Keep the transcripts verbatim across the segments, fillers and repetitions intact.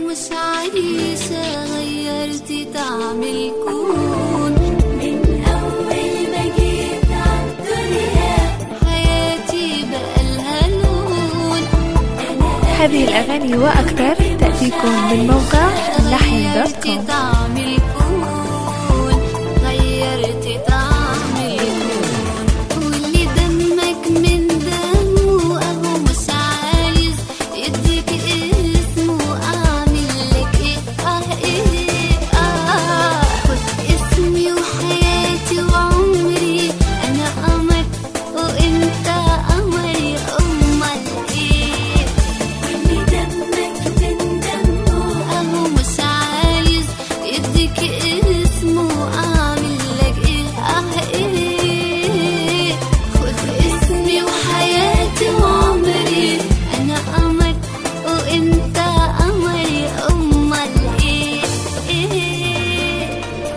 مش عايشة غيرتي طعم الكون. من أول ما جيت عالدنيا حياتي بقالها لون. هذه الأغاني وأكثر تأتيكم من موقع اللحن دوت كوم. طعم الكون غيرتي طعم الكون. واللي دمك من دمه أهو مش عايز يديك اسمه. أعمل لك إيه آه إيه آه. خد اسمي وحياتي وعمري، أنا قمر وإنت قمري. أمال إيه؟ واللي دمك من دمه أهو مش عايز يديك اسمه. أعمل لك إيه آه إيه. خد اسمي وحياتي وعمري، أنا قمر وإنت قمري. أمال إيه إيه.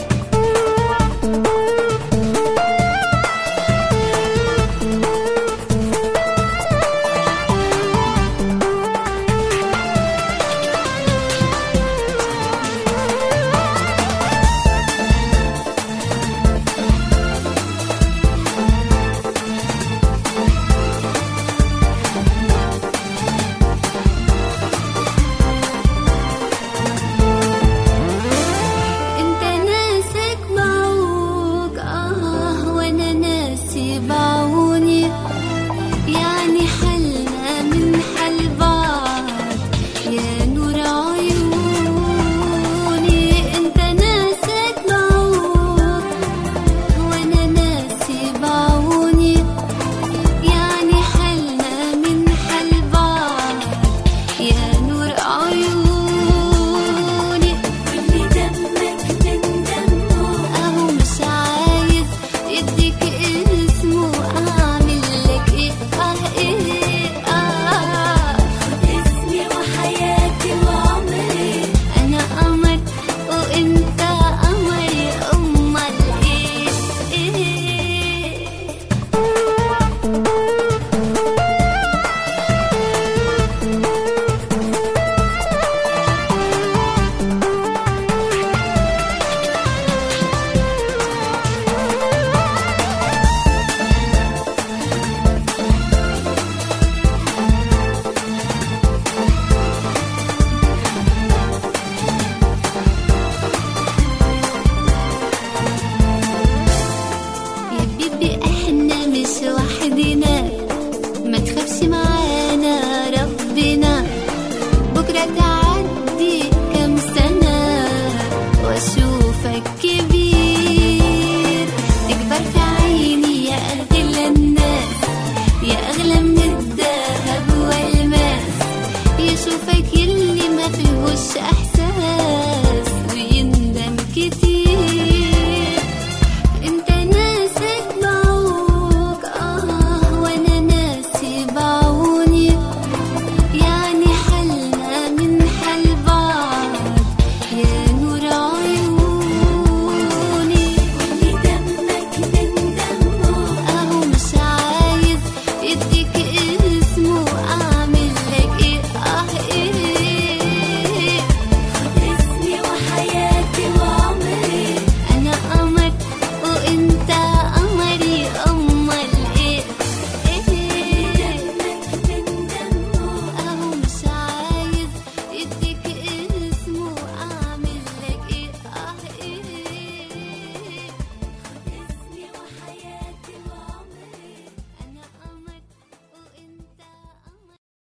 انت ناسك بعوق اه وانا ناسي بعوني. يعني حلنا من حل بعض يا نور عيوني. انت ناسك بعوق وانا ناسي بعوني. يعني حلنا من حل بعض يا نور عيوني. واللي دمك من دمه أهو مش عايز يديك اسمه. أعمل لك إيه آه إيه آه. خد اسمي وحياتي وعمري، أنا قمر وإنت قمري. أمال إيه إيه. يا بيبي احنا مش وحدنا، ما تخافش معانا ربنا. بكرة تعدي كام سنة واشوفك كبير. تكبر في عيني يا اغلى الناس، يا اغلى من الذهب والماس. يشوفك يلي ما فيهوش احساس.